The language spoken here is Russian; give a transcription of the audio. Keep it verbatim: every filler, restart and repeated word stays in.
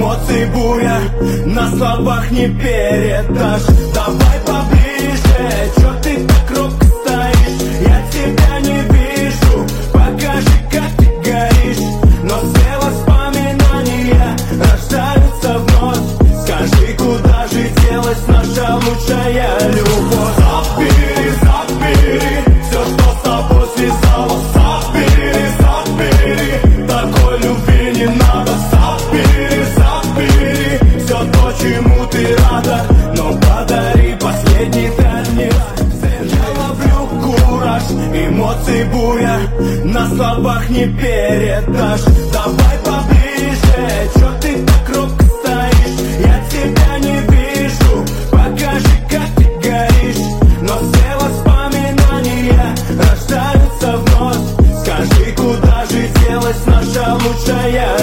эмоций буря, на словах не передашь. Давай поближе, чё ты так робко стоишь? Я тебя не вижу, покажи, как ты горишь. Но все воспоминания рождаются вновь. Скажи, куда же делась наша лучшая любовь? Забери, забери все, что с тобой связалось. Забери, забери, такой любви не надо. Забери, забери все то, чему ты рада, но подари последний танец. Я ловлю кураж, эмоций буря, на словах не передашь. Давай поближе, чё ты так робко стоишь? Я тебя не вижу, покажи, как ты горишь. Но все воспоминания рождаются вновь. Скажи, куда же делась наша лучшая